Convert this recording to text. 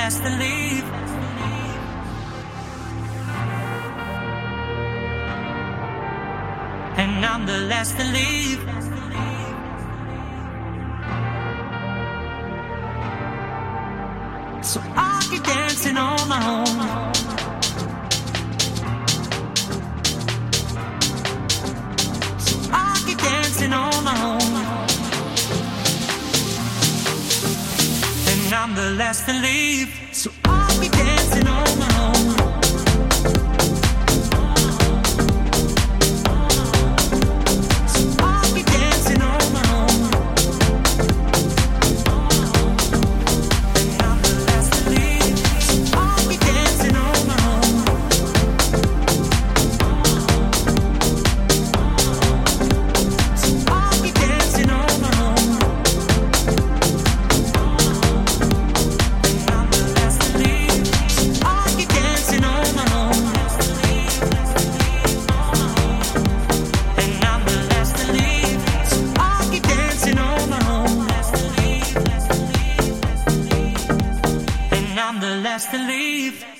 last to leave. And I'm the last to leave. So I'll keep dancing on my own. So I'll keep dancing on my own. And I'm the last to leave. So I'll keep dancing on my own. I'm the last to leave.